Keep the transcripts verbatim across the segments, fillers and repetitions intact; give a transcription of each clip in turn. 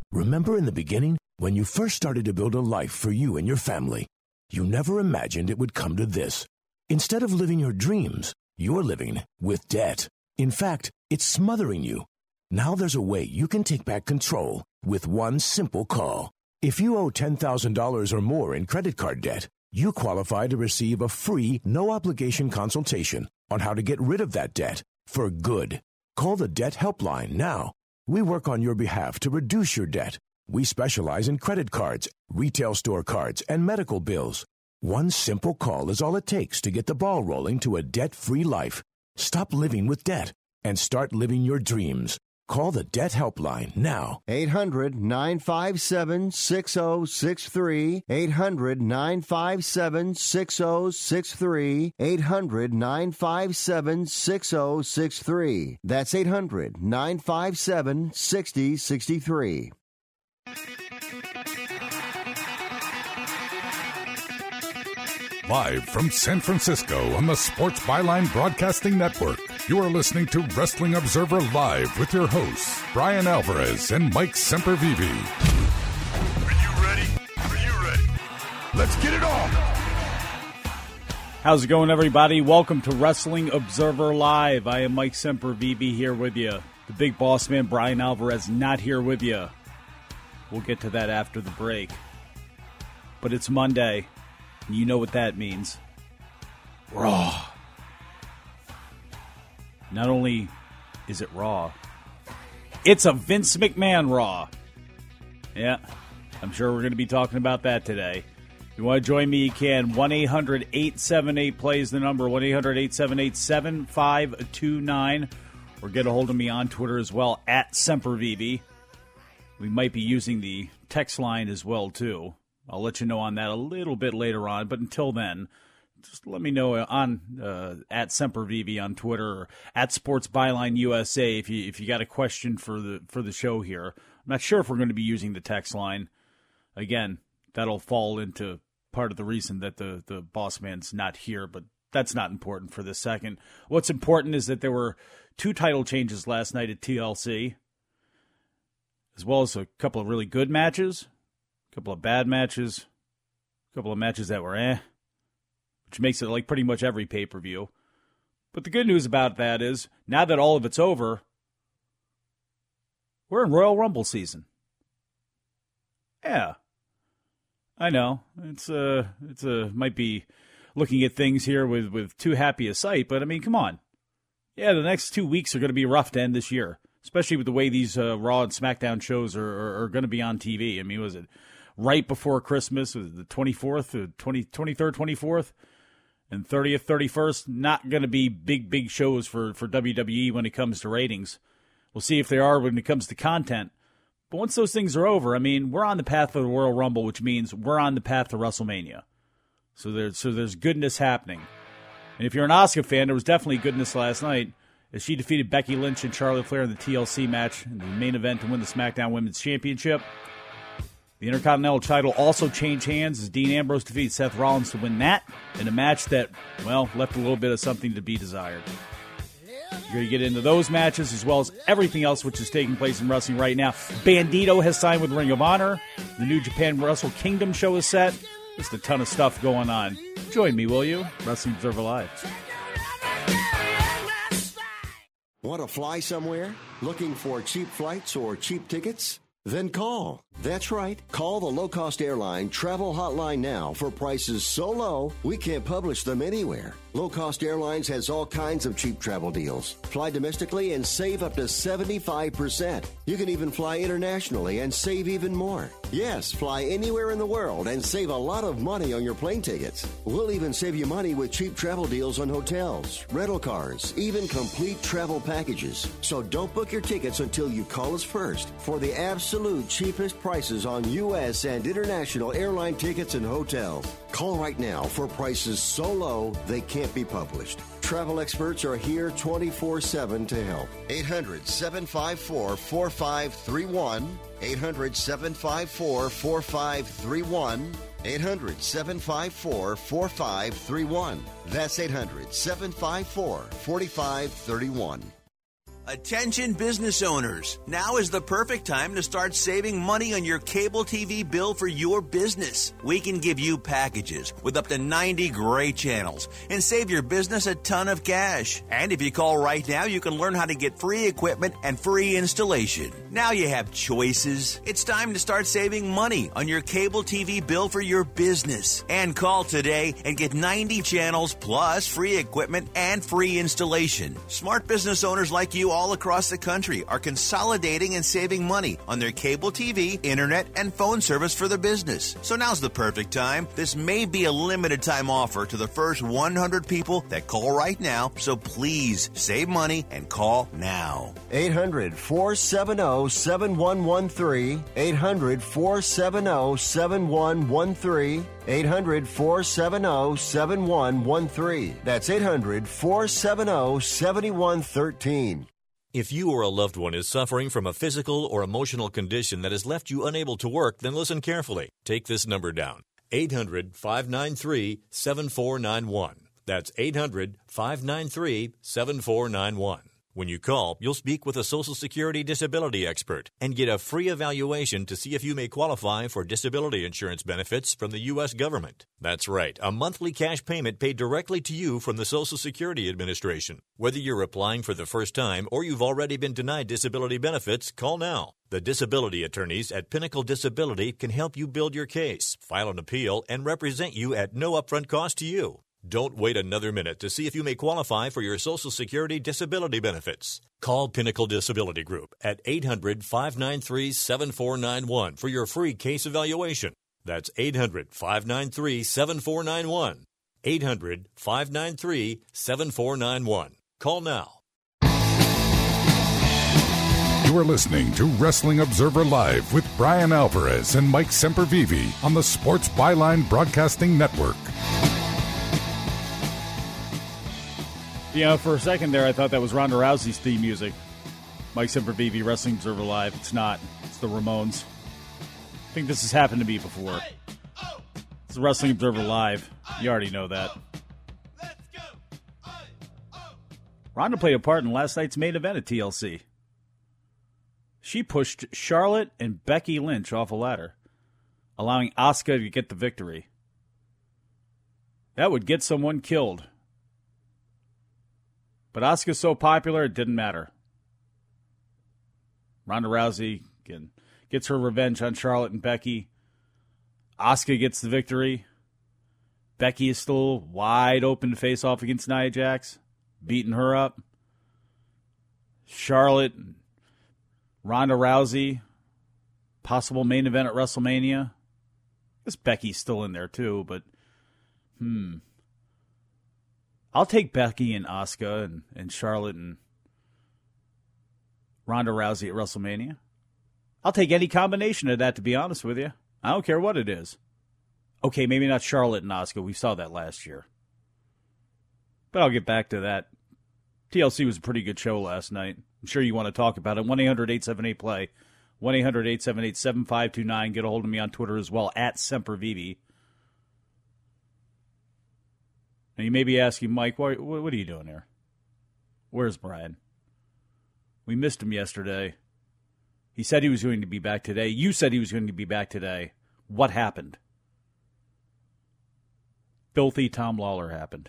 Remember in the beginning, when you first started to build a life for you and your family, you never imagined it would come to this. Instead of living your dreams, you're living with debt. In fact, it's smothering you. Now there's a way you can take back control with one simple call. If you owe ten thousand dollars or more in credit card debt, you qualify to receive a free, no-obligation consultation on how to get rid of that debt for good. Call the Debt Helpline now. We work on your behalf to reduce your debt. We specialize in credit cards, retail store cards, and medical bills. One simple call is all it takes to get the ball rolling to a debt-free life. Stop living with debt and start living your dreams. Call the Debt Helpline now. eight hundred nine five seven six zero six three. eight hundred nine five seven six zero six three. eight hundred nine five seven six zero six three. That's eight hundred nine five seven six zero six three. Live from San Francisco on the Sports Byline Broadcasting Network, you are listening to Wrestling Observer Live with your hosts, Brian Alvarez and Mike Sempervive. Are you ready? Are you ready? Let's get it on! How's it going, everybody? Welcome to Wrestling Observer Live. I am Mike Sempervive here with you. The big boss man, Brian Alvarez, not here with you. We'll get to that after the break. But it's Monday. You know what that means. Raw. Not only is it Raw, it's a Vince McMahon Raw. Yeah, I'm sure we're going to be talking about that today. If you want to join me, you can. one eight hundred eight seven eight play is the number. one eight hundred eight seven eight seven five two nine. Or get a hold of me on Twitter as well, at Sempervive. We might be using the text line as well, too. I'll let you know on that a little bit later on, but until then, just let me know on uh, at Sempervive on Twitter or at Sports Byline U S A if you if you got a question for the for the show here. I'm not sure if we're going to be using the text line. Again, that'll fall into part of the reason that the the boss man's not here, but that's not important for this second. What's important is that there were two title changes last night at T L C, as well as a couple of really good matches. Couple of bad matches, a couple of matches that were eh, which makes it like pretty much every pay-per-view. But the good news about that is, now that all of it's over, we're in Royal Rumble season. Yeah, I know it's uh it's a might be looking at things here with with too happy a sight, but I mean, come on, yeah, the next two weeks are going to be rough to end this year, especially with the way these uh, Raw and SmackDown shows are are, are going to be on T V. I mean, was it right before Christmas, the twenty-fourth, twenty, twenty-third, twenty-fourth, and thirtieth, thirty-first. Not going to be big, big shows for, for W W E when it comes to ratings. We'll see if they are when it comes to content. But once those things are over, I mean, we're on the path of the Royal Rumble, which means we're on the path to WrestleMania. So there's, so there's goodness happening. And if you're an Asuka fan, there was definitely goodness last night as she defeated Becky Lynch and Charlotte Flair in the T L C match in the main event to win the SmackDown Women's Championship. The Intercontinental title also changed hands as Dean Ambrose defeated Seth Rollins to win that in a match that, well, left a little bit of something to be desired. You're going to get into those matches as well as everything else which is taking place in wrestling right now. Bandito has signed with Ring of Honor. The New Japan Wrestle Kingdom show is set. Just a ton of stuff going on. Join me, will you? Wrestling Observer Live. Want to fly somewhere? Looking for cheap flights or cheap tickets? Then call. That's right. Call the low-cost airline travel hotline now for prices so low we can't publish them anywhere. Low Cost Airlines has all kinds of cheap travel deals. Fly domestically and save up to seventy-five percent. You can even fly internationally and save even more. Yes, fly anywhere in the world and save a lot of money on your plane tickets. We'll even save you money with cheap travel deals on hotels, rental cars, even complete travel packages. So don't book your tickets until you call us first for the absolute cheapest prices on U S and international airline tickets and hotels. Call right now for prices so low they can't be published. Travel experts are here twenty-four seven to help. eight hundred seven five four four five three one. eight hundred seven five four four five three one. eight hundred seven five four four five three one. That's eight hundred seven five four four five three one. Attention business owners. Now is the perfect time to start saving money on your cable T V bill for your business. We can give you packages with up to ninety great channels and save your business a ton of cash. And if you call right now, you can learn how to get free equipment and free installation. Now you have choices. It's time to start saving money on your cable T V bill for your business. And call today and get ninety channels plus free equipment and free installation. Smart business owners like you all across the country are consolidating and saving money on their cable T V, internet, and phone service for their business. So now's the perfect time. This may be a limited time offer to the first one hundred people that call right now, so please save money and call now. eight hundred, four seven zero, seven one one three. eight hundred, four seven zero, seven one one three. eight hundred, four seven zero, seven one one three. That's eight hundred, four seven zero, seven one one three. If you or a loved one is suffering from a physical or emotional condition that has left you unable to work, then listen carefully. Take this number down. eight hundred, five nine three, seven four nine one. That's eight hundred, five nine three, seven four nine one. When you call, you'll speak with a Social Security disability expert and get a free evaluation to see if you may qualify for disability insurance benefits from the U S government. That's right, a monthly cash payment paid directly to you from the Social Security Administration. Whether you're applying for the first time or you've already been denied disability benefits, call now. The disability attorneys at Pinnacle Disability can help you build your case, file an appeal, and represent you at no upfront cost to you. Don't wait another minute to see if you may qualify for your Social Security disability benefits. Call Pinnacle Disability Group at eight hundred, five nine three, seven four nine one for your free case evaluation. That's eight hundred, five nine three, seven four nine one. eight hundred, five nine three, seven four nine one. Call now. You are listening to Wrestling Observer Live with Brian Alvarez and Mike Sempervive on the Sports Byline Broadcasting Network. You know, for a second there, I thought that was Ronda Rousey's theme music. Mike Sempervive, Wrestling Observer Live. It's not. It's the Ramones. I think this has happened to me before. It's the Wrestling Observer Live. You already know that. Ronda played a part in last night's main event at T L C. She pushed Charlotte and Becky Lynch off a ladder, allowing Asuka to get the victory. That would get someone killed. But Asuka's so popular, it didn't matter. Ronda Rousey again, gets her revenge on Charlotte and Becky. Asuka gets the victory. Becky is still wide open to face off against Nia Jax, beating her up. Charlotte and Ronda Rousey, possible main event at WrestleMania. I guess Becky's still in there too, but hmm. I'll take Becky and Asuka and, and Charlotte and Ronda Rousey at WrestleMania. I'll take any combination of that, to be honest with you. I don't care what it is. Okay, maybe not Charlotte and Asuka. We saw that last year. But I'll get back to that. T L C was a pretty good show last night. I'm sure you want to talk about it. one eight hundred, eight seven eight, play. one eight hundred, eight seven eight, seven five two nine. Get a hold of me on Twitter as well, at Sempervive. Now, you may be asking, Mike, what, what are you doing here? Where's Brian? We missed him yesterday. He said he was going to be back today. You said he was going to be back today. What happened? Filthy Tom Lawler happened.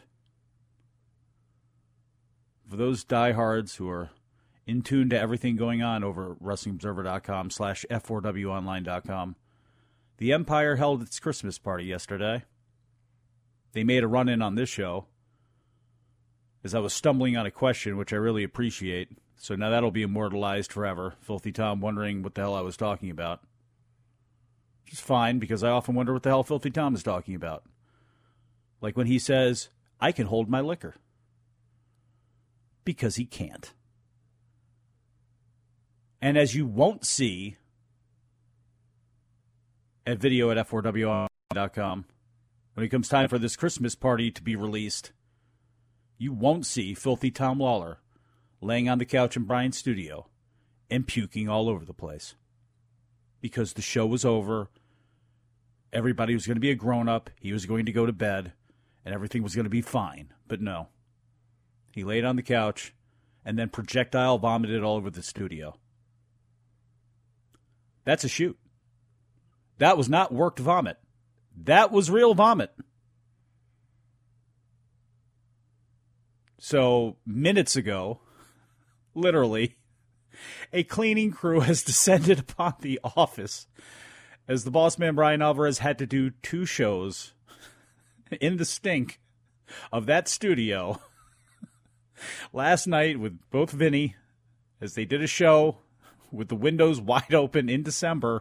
For those diehards who are in tune to everything going on over at Wrestling Observer dot com slash F four W online dot com, the Empire held its Christmas party yesterday. They made a run-in on this show as I was stumbling on a question, which I really appreciate. So now that'll be immortalized forever. Filthy Tom wondering what the hell I was talking about. Which is fine, because I often wonder what the hell Filthy Tom is talking about. Like when he says, I can hold my liquor. Because he can't. And as you won't see at video at F four W online dot com, when it comes time for this Christmas party to be released, you won't see Filthy Tom Lawler laying on the couch in Brian's studio and puking all over the place. Because the show was over, everybody was going to be a grown-up, he was going to go to bed, and everything was going to be fine. But no. He laid on the couch and then projectile vomited all over the studio. That's a shoot. That was not worked vomit. That was real vomit. So, minutes ago, literally, a cleaning crew has descended upon the office as the boss man, Brian Alvarez, had to do two shows in the stink of that studio last night with both Vinny as they did a show with the windows wide open in December,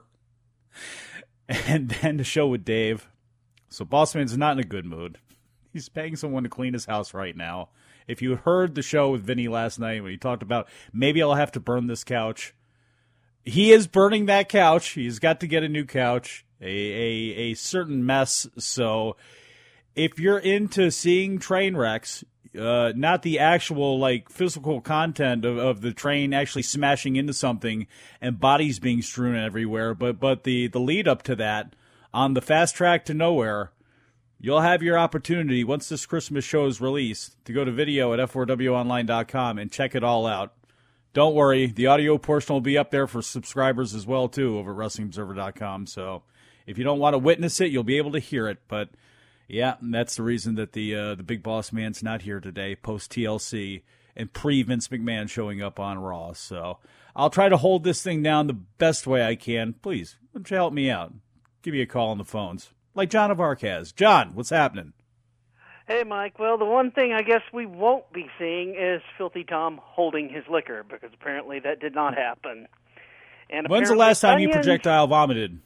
and then the show with Dave. So boss man's not in a good mood. He's paying someone to clean his house right now. If you heard the show with Vinny last night when he talked about maybe I'll have to burn this couch, he is burning that couch. He's got to get a new couch, a a, a certain mess. So if you're into seeing train wrecks, uh, not the actual like physical content of, of the train actually smashing into something and bodies being strewn everywhere, but but the, the lead up to that on the fast track to nowhere, you'll have your opportunity once this Christmas show is released to go to video at f four w online dot com and check it all out. Don't worry, the audio portion will be up there for subscribers as well, too, over at wrestling observer dot com. So if you don't want to witness it, you'll be able to hear it. But, yeah, that's the reason that the uh, the big boss man's not here today, post-T L C and pre-Vince McMahon showing up on Raw. So I'll try to hold this thing down the best way I can. Please, why don't you help me out? Give me a call on the phones. Like John of Arc has. John, what's happening? Hey, Mike. Well, the one thing I guess we won't be seeing is Filthy Tom holding his liquor, because apparently that did not happen. And when's the last time onions, you projectile vomited?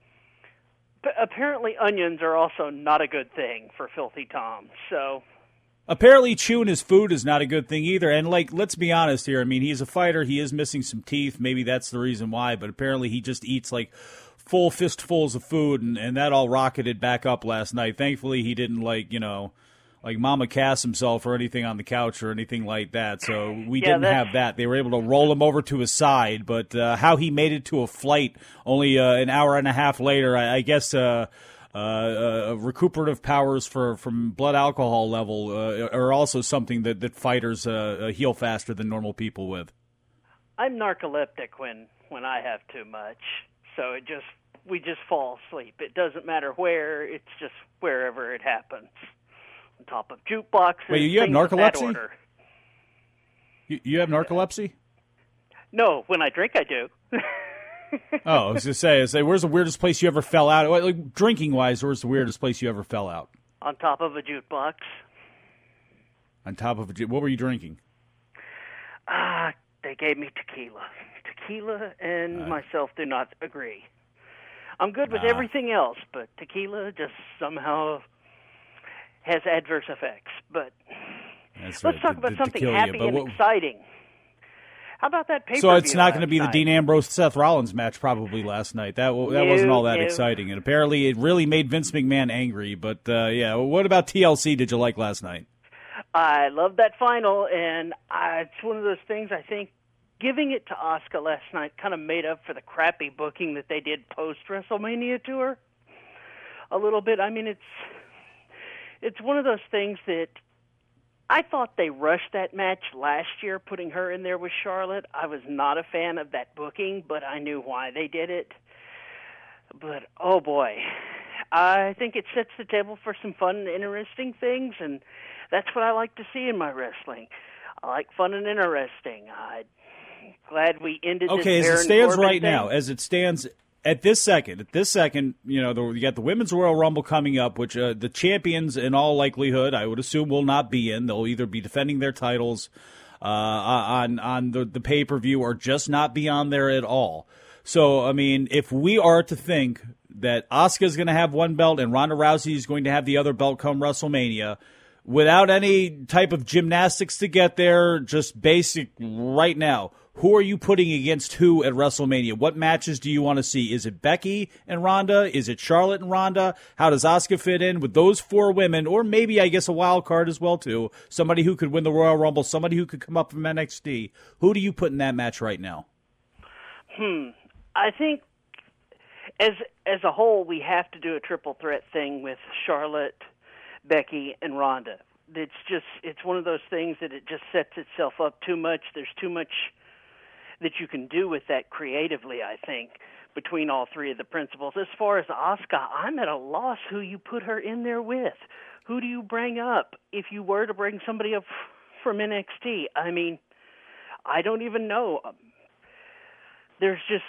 Apparently onions are also not a good thing for Filthy Tom, so... Apparently chewing his food is not a good thing either, and, like, let's be honest here. I mean, he's a fighter. He is missing some teeth. Maybe that's the reason why, but apparently he just eats, like, full fistfuls of food, and, and that all rocketed back up last night. Thankfully, he didn't, like, you know... like Mama Cass himself or anything on the couch or anything like that. So we yeah, didn't that's... have that. They were able to roll him over to his side, but uh, how he made it to a flight only uh, an hour and a half later, I, I guess uh, uh, uh, recuperative powers for from blood alcohol level uh, are also something that, that fighters uh, heal faster than normal people with. I'm narcoleptic when, when I have too much, so it just we just fall asleep. It doesn't matter where, it's just wherever it happens. On top of jukeboxes. Wait, you have narcolepsy? You, you have narcolepsy? No, when I drink, I do. Oh, I was going to say, say, where's the weirdest place you ever fell out? Like, drinking-wise, where's the weirdest place you ever fell out? On top of a jukebox. On top of a jukebox? What were you drinking? Ah, uh, they gave me tequila. Tequila and uh, myself do not agree. I'm good with uh, everything else, but tequila just somehow... has adverse effects, but That's let's right. talk to, about to, something to happy you, and what, exciting. How about that pay-per-view? So it's not going to be night? the Dean Ambrose-Seth Rollins match probably last night. That that no, wasn't all that no. exciting, and apparently it really made Vince McMahon angry. But, uh, yeah, what about T L C did you like last night? I loved that final, and I, it's one of those things I think giving it to Asuka last night kind of made up for the crappy booking that they did post-WrestleMania tour a little bit. I mean, it's... It's one of those things that I thought they rushed that match last year, putting her in there with Charlotte. I was not a fan of that booking, but I knew why they did it. But, oh boy, I think it sets the table for some fun and interesting things, and that's what I like to see in my wrestling. I like fun and interesting. I'm glad we ended okay, this as it stands Corbin right thing. now, as it stands... At this second, at this second, you know, the, you got the Women's Royal Rumble coming up, which uh, the champions, in all likelihood, I would assume, will not be in. They'll either be defending their titles uh, on on the, the pay-per-view or just not be on there at all. So, I mean, if we are to think that Asuka's going to have one belt and Ronda Rousey is going to have the other belt come WrestleMania, without any type of gymnastics to get there, just basic right now, who are you putting against who at WrestleMania? What matches do you want to see? Is it Becky and Ronda? Is it Charlotte and Ronda? How does Asuka fit in with those four women? Or maybe, I guess, a wild card as well, too. Somebody who could win the Royal Rumble, somebody who could come up from N X T. Who do you put in that match right now? Hmm. I think as as a whole, we have to do a triple threat thing with Charlotte, Becky, and Ronda. it's just it's one of those things that it just sets itself up too much. There's too much that you can do with that creatively, I think, between all three of the principals. As far as Asuka, I'm at a loss who you put her in there with. Who do you bring up if you were to bring somebody up from N X T? I mean, I don't even know. There's just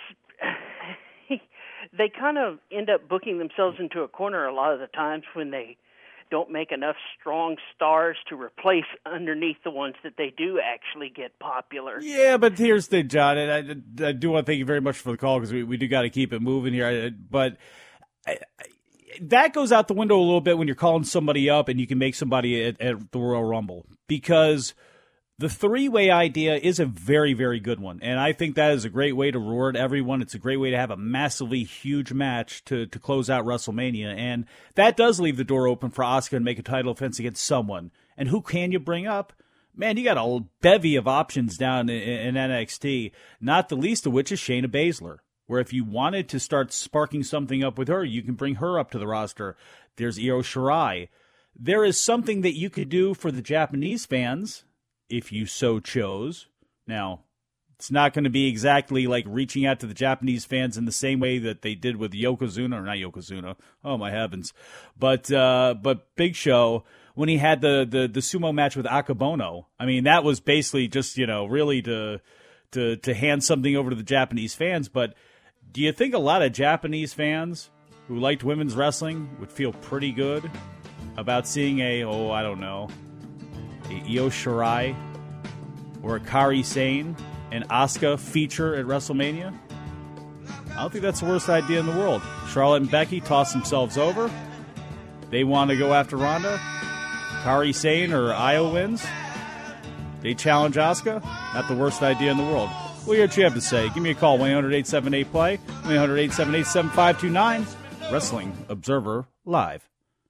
they kind of end up booking themselves into a corner a lot of the times when they don't make enough strong stars to replace underneath the ones that they do actually get popular. Yeah, but here's the John, and I, I do want to thank you very much for the call because we, we do got to keep it moving here. But I, I, that goes out the window a little bit when you're calling somebody up and you can make somebody at, at the Royal Rumble, because the three-way idea is a very, very good one, and I think that is a great way to reward everyone. It's a great way to have a massively huge match to, to close out WrestleMania, and that does leave the door open for Asuka to make a title defense against someone. And who can you bring up? Man, you got a bevy of options down in, in N X T, not the least of which is Shayna Baszler, where if you wanted to start sparking something up with her, you can bring her up to the roster. There's Io Shirai. There is something that you could do for the Japanese fans if you so chose. Now, it's not going to be exactly like reaching out to the Japanese fans in the same way that they did with Yokozuna, or not Yokozuna, oh my heavens, but uh, but Big Show, when he had the, the, the sumo match with Akabono. I mean, that was basically just, you know, really to, to, to hand something over to the Japanese fans. But do you think a lot of Japanese fans who liked women's wrestling would feel pretty good about seeing a, oh, I don't know, a Io Shirai or a Kairi Sane and Asuka feature at WrestleMania? I don't think that's the worst idea in the world. Charlotte and Becky toss themselves over. They want to go after Ronda. Kairi Sane or Io wins. They challenge Asuka. Not the worst idea in the world. We'll hear what you have to say. Give me a call, one eight hundred eight seven eight play, one eight hundred eight seven eight seven five two nine. Wrestling Observer Live.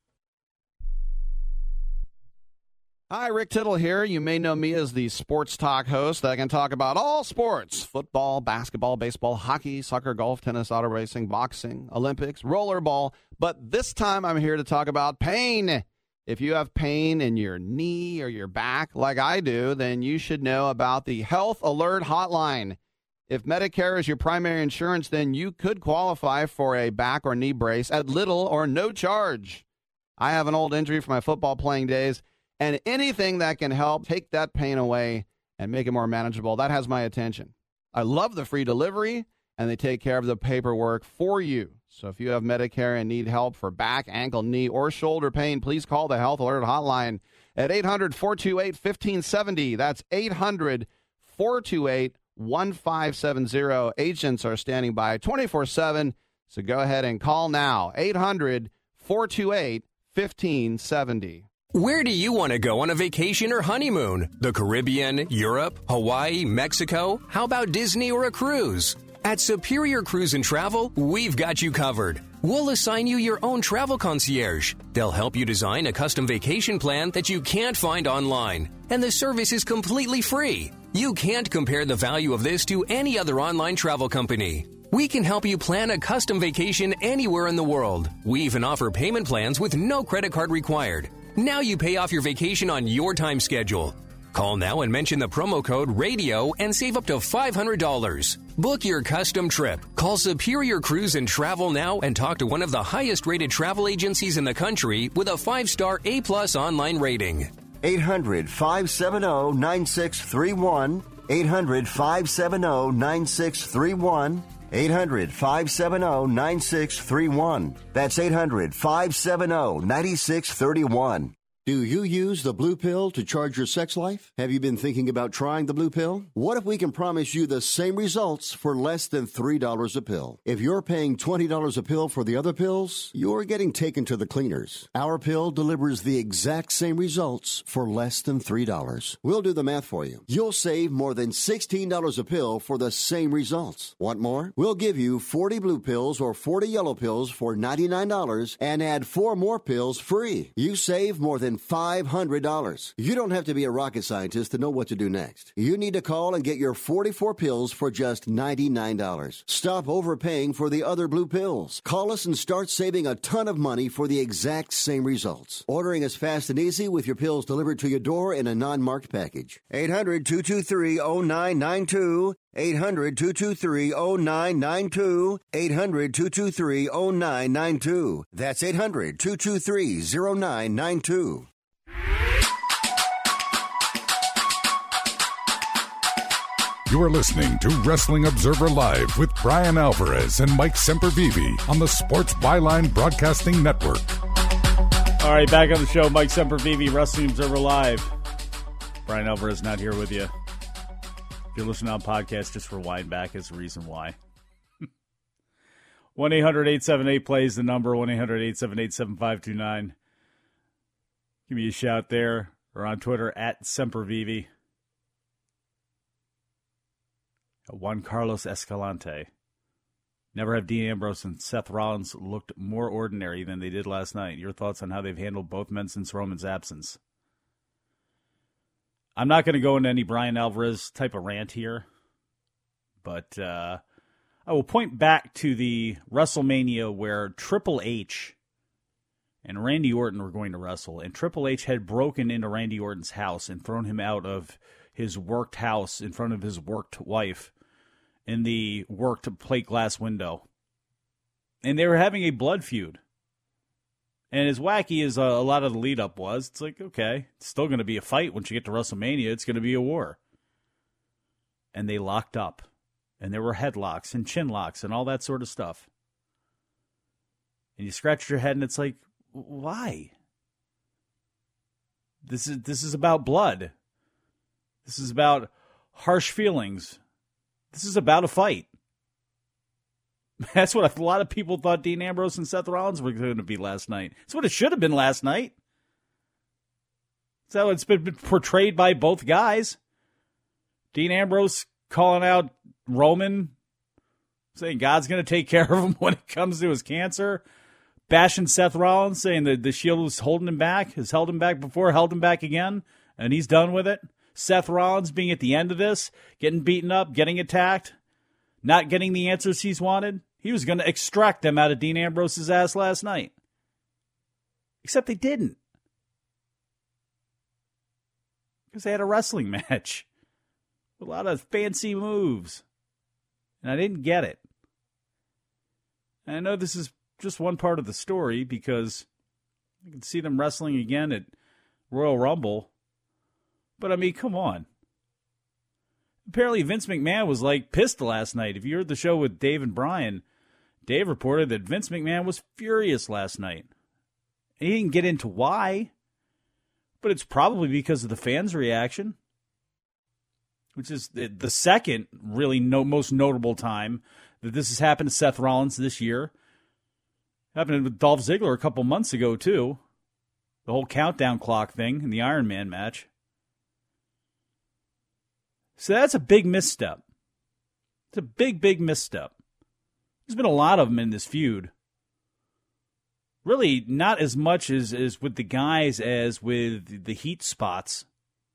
Hi, Rick Tittle here. You may know me as the sports talk host that can talk about all sports: football, basketball, baseball, hockey, soccer, golf, tennis, auto racing, boxing, Olympics, rollerball. But this time I'm here to talk about pain. If you have pain in your knee or your back like I do, then you should know about the Health Alert Hotline. If Medicare is your primary insurance, then you could qualify for a back or knee brace at little or no charge. I have an old injury from my football playing days, and anything that can help take that pain away and make it more manageable, that has my attention. I love the free delivery, and they take care of the paperwork for you. So if you have Medicare and need help for back, ankle, knee, or shoulder pain, please call the Health Alert Hotline at eight hundred, four two eight, one five seven zero. That's eight hundred, four two eight, one five seven zero. Agents are standing by twenty-four seven, so go ahead and call now. eight hundred, four two eight, one five seven zero. Where do you want to go on a vacation or honeymoon? The Caribbean, Europe, Hawaii, Mexico? How about Disney or a cruise? At Superior Cruise and Travel, we've got you covered. We'll assign you your own travel concierge. They'll help you design a custom vacation plan that you can't find online. And the service is completely free. You can't compare the value of this to any other online travel company. We can help you plan a custom vacation anywhere in the world. We even offer payment plans with no credit card required. Now you pay off your vacation on your time schedule. Call now and mention the promo code RADIO and save up to five hundred dollars. Book your custom trip. Call Superior Cruise and Travel now and talk to one of the highest rated travel agencies in the country with a five-star A-plus online rating. eight hundred, five seven zero, nine six three one. eight hundred, five seven zero, nine six three one. eight hundred, five seven zero, nine six three one. That's eight hundred, five seven zero, nine six three one. Do you use the blue pill to charge your sex life? Have you been thinking about trying the blue pill? What if we can promise you the same results for less than three dollars a pill? If you're paying twenty dollars a pill for the other pills, you're getting taken to the cleaners. Our pill delivers the exact same results for less than three dollars. We'll do the math for you. You'll save more than sixteen dollars a pill for the same results. Want more? We'll give you forty blue pills or forty yellow pills for ninety-nine dollars and add four more pills free. You save more than than five hundred dollars. You don't have to be a rocket scientist to know what to do next. You need to call and get your forty-four pills for just ninety-nine dollars. Stop overpaying for the other blue pills. Call us and start saving a ton of money for the exact same results. Ordering is fast and easy with your pills delivered to your door in a non-marked package. eight hundred, two two three, oh nine nine two. eight hundred, two two three, oh nine nine two. eight hundred, two two three, oh nine nine two. That's eight hundred, two two three, oh nine nine two. You are listening to Wrestling Observer Live with Brian Alvarez and Mike Sempervive on the Sports Byline Broadcasting Network. All right, back on the show, Mike Sempervive, Wrestling Observer Live. Brian Alvarez not here with you. If you're listening on podcast, just rewind back is the reason why. one eight hundred, eight seven eight, play is the number, one eight hundred, eight seven eight, seven five two nine. Give me a shout there, or on Twitter, at Sempervive. Juan Carlos Escalante. Never have Dean Ambrose and Seth Rollins looked more ordinary than they did last night. Your thoughts on how they've handled both men since Roman's absence? I'm not going to go into any Brian Alvarez type of rant here, but uh, I will point back to the WrestleMania where Triple H and Randy Orton were going to wrestle, and Triple H had broken into Randy Orton's house and thrown him out of his worked house in front of his worked wife in the worked plate glass window. And they were having a blood feud. And as wacky as a, a lot of the lead-up was, it's like, okay, it's still going to be a fight once you get to WrestleMania. It's going to be a war. And they locked up. And there were headlocks and chin locks and all that sort of stuff. And you scratch your head and it's like, why? This is this is about blood. This is about harsh feelings. This is about a fight. That's what a lot of people thought Dean Ambrose and Seth Rollins were going to be last night. It's what it should have been last night. That's how it's been portrayed by both guys. Dean Ambrose calling out Roman, saying God's going to take care of him when it comes to his cancer. Bashing Seth Rollins, saying that the Shield was holding him back, has held him back before, held him back again, and he's done with it. Seth Rollins being at the end of this, getting beaten up, getting attacked, not getting the answers he's wanted. He was going to extract them out of Dean Ambrose's ass last night. Except they didn't. Because they had a wrestling match. A lot of fancy moves. And I didn't get it. And I know this is just one part of the story because you can see them wrestling again at Royal Rumble. But, I mean, come on. Apparently, Vince McMahon was, like, pissed last night. If you heard the show with Dave and Brian, Dave reported that Vince McMahon was furious last night. And he didn't get into why, but it's probably because of the fans' reaction, which is the second really no, most notable time that this has happened to Seth Rollins this year. Happened with Dolph Ziggler a couple months ago, too. The whole countdown clock thing in the Iron Man match. So that's a big misstep. It's a big, big misstep. There's been a lot of them in this feud. Really, not as much as, as with the guys as with the heat spots.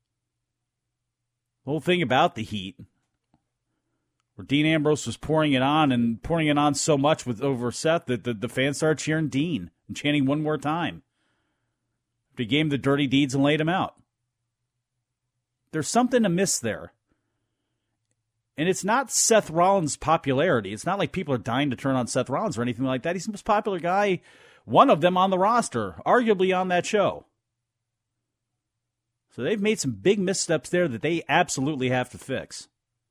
The whole thing about the heat, where Dean Ambrose was pouring it on and pouring it on so much with over Seth that the, the fans started cheering Dean and chanting one more time. He gave him the dirty deeds and laid him out. There's something amiss there. And it's not Seth Rollins' popularity. It's not like people are dying to turn on Seth Rollins or anything like that. He's the most popular guy, one of them on the roster, arguably on that show. So they've made some big missteps there that they absolutely have to fix.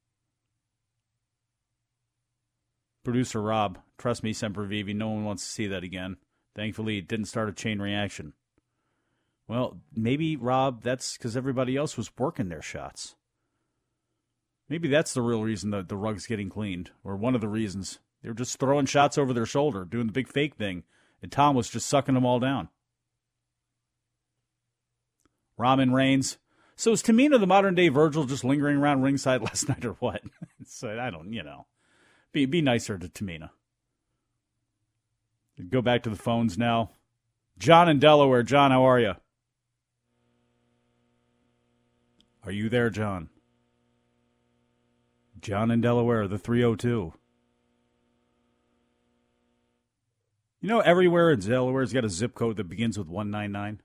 Producer Rob, trust me, Sempervive, no one wants to see that again. Thankfully, it didn't start a chain reaction. Well, maybe, Rob, that's because everybody else was working their shots. Maybe that's the real reason that the rug's getting cleaned, or one of the reasons. They were just throwing shots over their shoulder, doing the big fake thing, and Tom was just sucking them all down. Roman Reigns. So is Tamina the modern-day Virgil just lingering around ringside last night, or what? So I don't, you know. Be, be nicer to Tamina. Go back to the phones now. John in Delaware. John, how are you? Are you there, John? John in Delaware, the three oh two. You know, everywhere in Delaware's got a zip code that begins with one nine nine.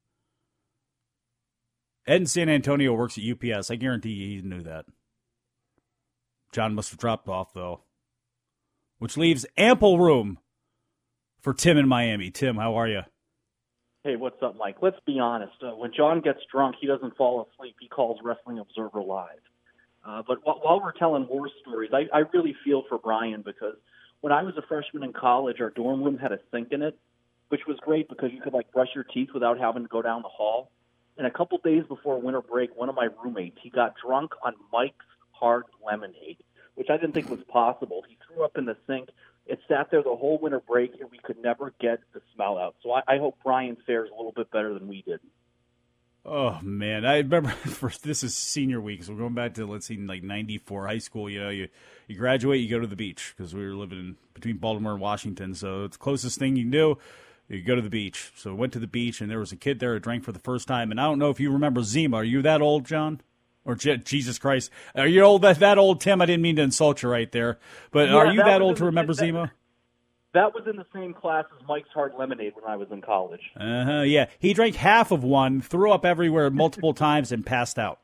Ed in San Antonio works at U P S. I guarantee you he knew that. John must have dropped off, though. Which leaves ample room for Tim in Miami. Tim, how are you? Hey, what's up, Mike? Let's be honest. Uh, when John gets drunk, he doesn't fall asleep. He calls Wrestling Observer Live. Uh, but wh- while we're telling war stories, I, I really feel for Brian because when I was a freshman in college, our dorm room had a sink in it, which was great because you could, like, brush your teeth without having to go down the hall. And a couple days before winter break, one of my roommates, he got drunk on Mike's Hard Lemonade, which I didn't think was possible. He threw up in the sink. It sat there the whole winter break, and we could never get the smell out. So I, I hope Brian fares a little bit better than we did. Oh, man. I remember first, this is senior week, so we're going back to, let's see, like ninety-four, high school. You know, you, you graduate, you go to the beach, because we were living in between Baltimore and Washington, so it's the closest thing you can do. You go to the beach. So I went to the beach, and there was a kid there who drank for the first time, and I don't know if you remember Zima. Are you that old, John? Or Je- Jesus Christ. Are you old that, that old, Tim? I didn't mean to insult you right there. But yeah, are you that, that old to remember that, Zima? That was in the same class as Mike's Hard Lemonade when I was in college. Uh-huh, yeah. He drank half of one, threw up everywhere multiple times, and passed out.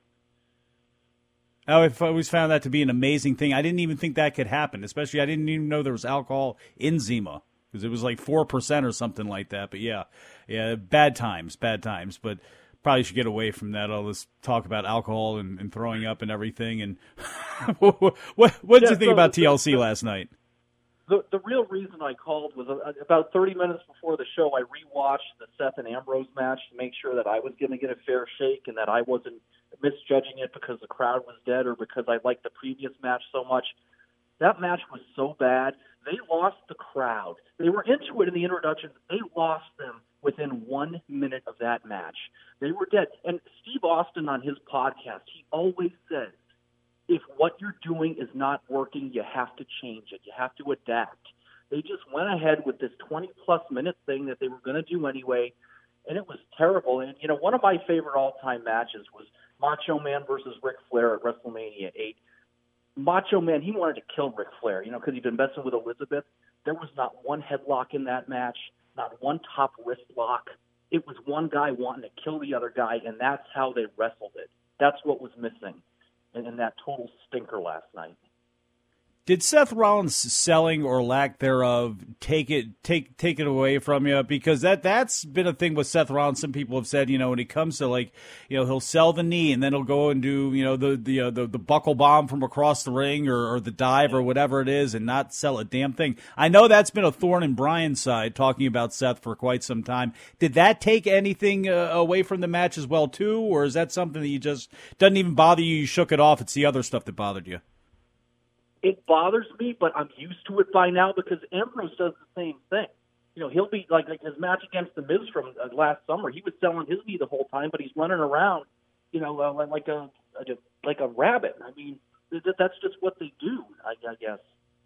I've always found that to be an amazing thing. I didn't even think that could happen, especially I didn't even know there was alcohol in Zima. Because it was like four percent or something like that. But yeah, yeah, bad times, bad times. But probably should get away from that, all this talk about alcohol and, and throwing up and everything. And what, what, what did yeah, you think so about T L C the, last night? The the real reason I called was uh, about thirty minutes before the show, I rewatched the Seth and Ambrose match to make sure that I was going to get a fair shake and that I wasn't misjudging it because the crowd was dead or because I liked the previous match so much. That match was so bad. They lost the crowd. They were into it in the introduction. They lost them within one minute of that match. They were dead. And Steve Austin on his podcast, he always says, if what you're doing is not working, you have to change it. You have to adapt. They just went ahead with this twenty-plus minute thing that they were going to do anyway, and it was terrible. And, you know, one of my favorite all-time matches was Macho Man versus Ric Flair at WrestleMania eight. Macho Man, he wanted to kill Ric Flair, you know, because he'd been messing with Elizabeth. There was not one headlock in that match, not one top wrist lock. It was one guy wanting to kill the other guy, and that's how they wrestled it. That's what was missing in, in that total stinker last night. Did Seth Rollins' selling or lack thereof take it take take it away from you? Because that that's been a thing with Seth Rollins. Some people have said, you know, when it comes to, like, you know, he'll sell the knee and then he'll go and do, you know, the the uh, the, the buckle bomb from across the ring or, or the dive or whatever it is, and not sell a damn thing. I know that's been a thorn in Brian's side, talking about Seth for quite some time. Did that take anything uh, away from the match as well too, or is that something that you just doesn't even bother you? You shook it off. It's the other stuff that bothered you. It bothers me, but I'm used to it by now because Ambrose does the same thing. You know, he'll be like, like his match against The Miz from uh, last summer. He was selling his knee the whole time, but he's running around, you know, uh, like a, a like a rabbit. I mean, th- that's just what they do, I, I guess.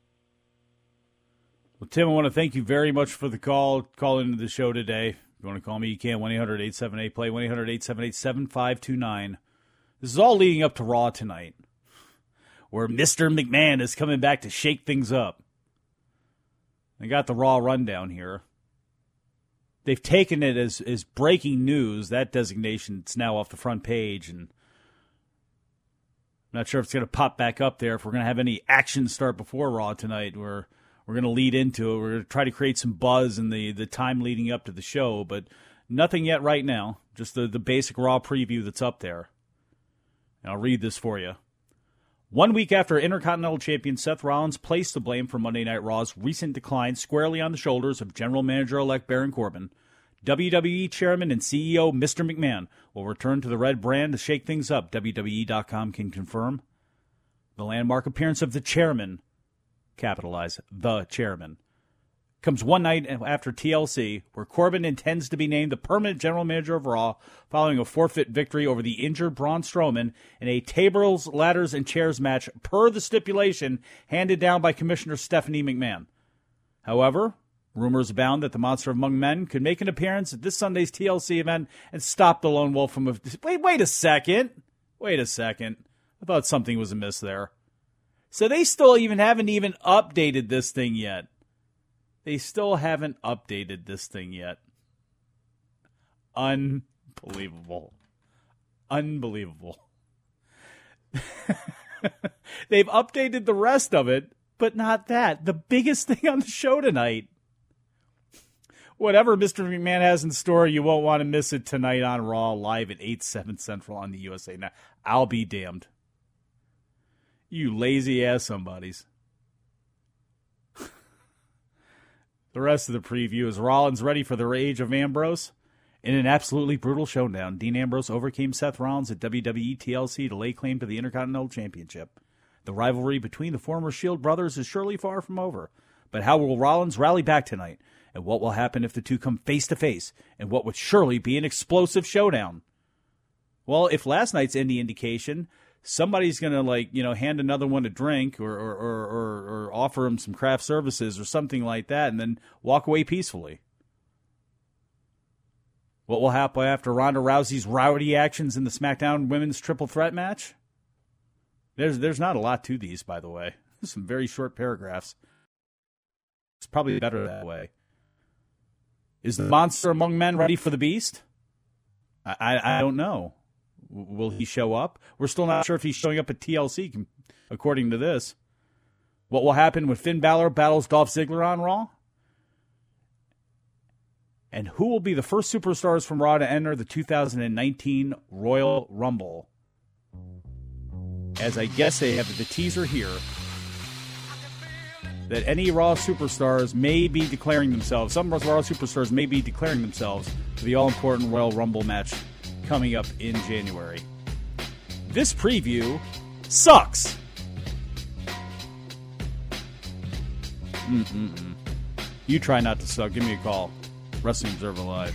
Well, Tim, I want to thank you very much for the call, call into the show today. If you want to call me, you can, one eight hundred eight seven eight play, one eight hundred eight seven eight seven five two nine. This is all leading up to Raw tonight, where Mister McMahon is coming back to shake things up. I got the Raw rundown here. They've taken it as, as breaking news, that designation. It's now off the front page, and I'm not sure if it's going to pop back up there, if we're going to have any action start before Raw tonight. We're, we're going to lead into it. We're going to try to create some buzz in the, the time leading up to the show, but nothing yet right now. Just the, the basic Raw preview that's up there. And I'll read this for you. One week after Intercontinental Champion Seth Rollins placed the blame for Monday Night Raw's recent decline squarely on the shoulders of General Manager-elect Baron Corbin, W W E Chairman and C E O Mister McMahon will return to the red brand to shake things up, W W E dot com can confirm. The landmark appearance of the Chairman, capitalize, the Chairman, comes one night after T L C, where Corbin intends to be named the permanent general manager of Raw following a forfeit victory over the injured Braun Strowman in a tables, ladders, and chairs match per the stipulation handed down by Commissioner Stephanie McMahon. However, rumors abound that the Monster Among Men could make an appearance at this Sunday's T L C event and stop the Lone Wolf from a... Wait, wait a second. Wait a second. I thought something was amiss there. So they still even haven't even updated this thing yet. They still haven't updated this thing yet. Unbelievable. Unbelievable. They've updated the rest of it, but not that. The biggest thing on the show tonight. Whatever Mister McMahon has in store, you won't want to miss it tonight on Raw, live at eight, seven Central on the U S A. Now, I'll be damned. You lazy-ass somebodies. The rest of the preview is Rollins ready for the rage of Ambrose. In an absolutely brutal showdown, Dean Ambrose overcame Seth Rollins at W W E T L C to lay claim to the Intercontinental Championship. The rivalry between the former Shield brothers is surely far from over. But how will Rollins rally back tonight? And what will happen if the two come face-to-face in what would surely be an explosive showdown? Well, if last night's any indication, somebody's going to, like, you know, hand another one a drink or, or, or, or, or offer him some craft services or something like that and then walk away peacefully. What will happen after Ronda Rousey's rowdy actions in the SmackDown Women's Triple Threat match? There's there's not a lot to these, by the way. Some very short paragraphs. It's probably better that way. Is the monster among men ready for the beast? I, I, I don't know. W- will he show up? We're still not sure if he's showing up at T L C, according to this. What will happen when Finn Balor battles Dolph Ziggler on Raw? And who will be the first superstars from Raw to enter the two thousand nineteen Royal Rumble? As I guess they have the teaser here, that any Raw superstars may be declaring themselves, some Raw superstars may be declaring themselves for the all-important Royal Rumble match coming up in January. This preview sucks. Mm-mm-mm. You try not to suck. Give me a call. Wrestling Observer Live.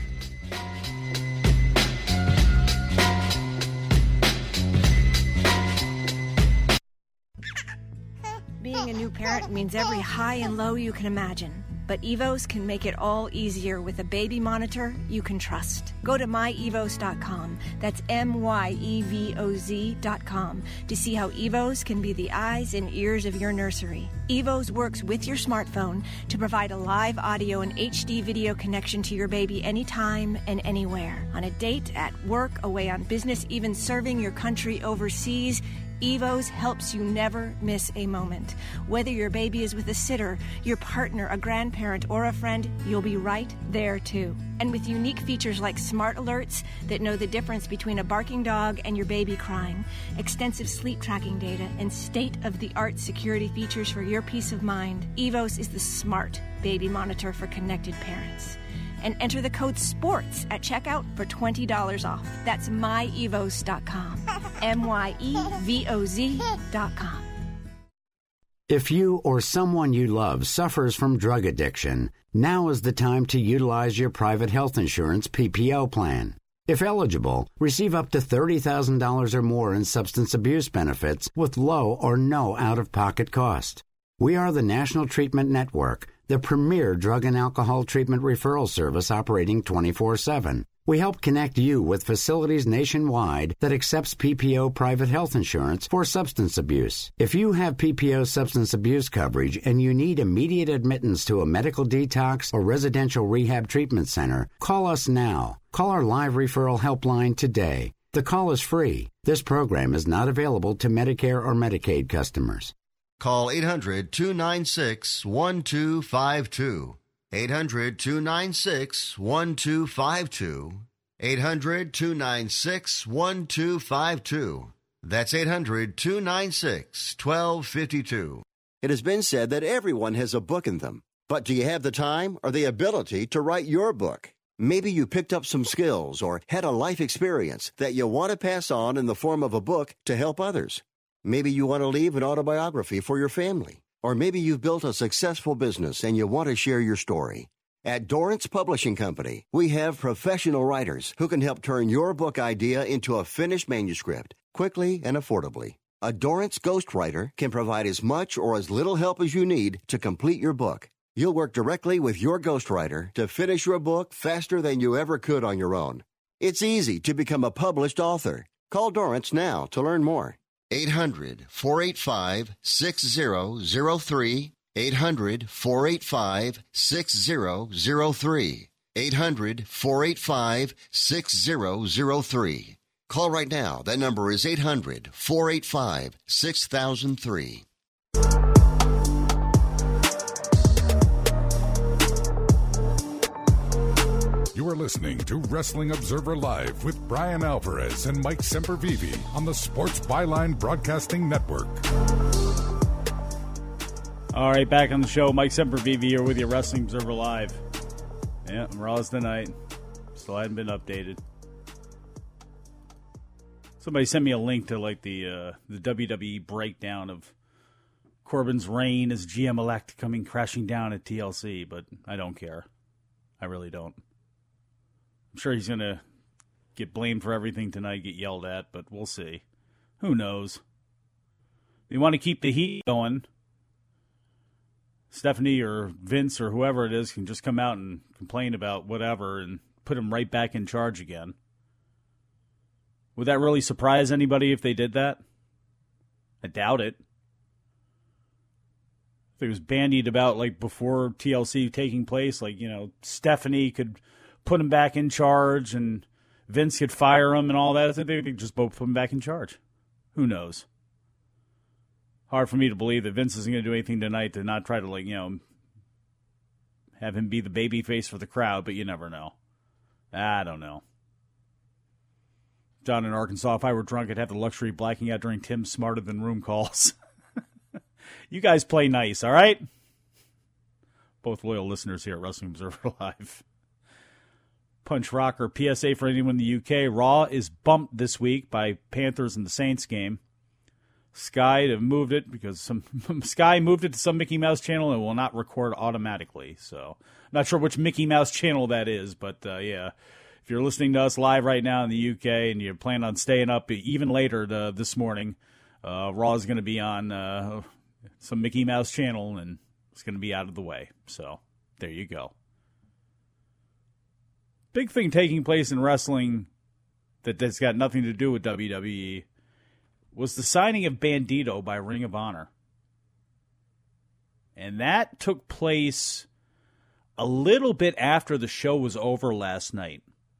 Being a new parent means every high and low you can imagine. But Evos can make it all easier with a baby monitor you can trust. Go to my evos dot com, that's M Y E V O Z dot com, to see how Evos can be the eyes and ears of your nursery. Evos works with your smartphone to provide a live audio and H D video connection to your baby anytime and anywhere. On a date, at work, away on business, even serving your country overseas, Evos helps you never miss a moment. Whether your baby is with a sitter, your partner, a grandparent, or a friend, you'll be right there too. And with unique features like smart alerts that know the difference between a barking dog and your baby crying, extensive sleep tracking data, and state-of-the-art security features for your peace of mind, Evos is the smart baby monitor for connected parents. And enter the code SPORTS at checkout for twenty dollars off. That's my evos dot com. M Y E V O Z dot com. If you or someone you love suffers from drug addiction, now is the time to utilize your private health insurance P P O plan. If eligible, receive up to thirty thousand dollars or more in substance abuse benefits with low or no out-of-pocket cost. We are the National Treatment Network, the premier drug and alcohol treatment referral service operating twenty-four seven. We help connect you with facilities nationwide that accepts P P O private health insurance for substance abuse. If you have P P O substance abuse coverage and you need immediate admittance to a medical detox or residential rehab treatment center, call us now. Call our live referral helpline today. The call is free. This program is not available to Medicare or Medicaid customers. Call eight hundred, two nine six, one two five two. eight hundred, two nine six, one two five two. eight hundred, two nine six, one two five two. That's eight hundred, two nine six, one two five two. It has been said that everyone has a book in them. But do you have the time or the ability to write your book? Maybe you picked up some skills or had a life experience that you want to pass on in the form of a book to help others. Maybe you want to leave an autobiography for your family. Or maybe you've built a successful business and you want to share your story. At Dorrance Publishing Company, we have professional writers who can help turn your book idea into a finished manuscript quickly and affordably. A Dorrance ghostwriter can provide as much or as little help as you need to complete your book. You'll work directly with your ghostwriter to finish your book faster than you ever could on your own. It's easy to become a published author. Call Dorrance now to learn more. eight hundred, four eight five, six zero zero three. eight hundred, four eight five, six zero zero three. eight hundred, four eight five, six zero zero three. Call right now. That number is eight hundred, four eight five, six thousand three. You are listening to Wrestling Observer Live with Brian Alvarez and Mike Sempervive on the Sports Byline Broadcasting Network. All right, back on the show. Mike Sempervive here with you, Wrestling Observer Live. Yeah, Raw's tonight. Still hadn't been updated. Somebody sent me a link to like the uh, the W W E breakdown of Corbin's reign as G M-elect coming crashing down at T L C, but I don't care. I really don't. I'm sure he's going to get blamed for everything tonight, get yelled at, but we'll see. Who knows? You want to keep the heat going. Stephanie or Vince or whoever it is can just come out and complain about whatever and put him right back in charge again. Would that really surprise anybody if they did that? I doubt it. If it was bandied about like before T L C taking place, like, you know, Stephanie could put him back in charge and Vince could fire him and all that, I think they could just both put him back in charge. Who knows? Hard for me to believe that Vince isn't going to do anything tonight to not try to, like, you know, have him be the baby face for the crowd, but you never know. I don't know. Down in Arkansas, if I were drunk, I'd have the luxury of blacking out during Tim's Smarter Than Room calls. You guys play nice, all right? Both loyal listeners here at Wrestling Observer Live. Punch Rocker, P S A for anyone in the U K. Raw is bumped this week by Panthers and the Saints game. Sky have moved it because some Sky moved it to some Mickey Mouse channel and will not record automatically. So I'm not sure which Mickey Mouse channel that is, but uh, yeah. If you're listening to us live right now in the U K and you plan on staying up even later to, this morning, uh, Raw is going to be on uh, some Mickey Mouse channel, and it's going to be out of the way. So there you go. Big thing taking place in wrestling that, that's got nothing to do with W W E was the signing of Bandito by Ring of Honor. And that took place a little bit after the show was over last night.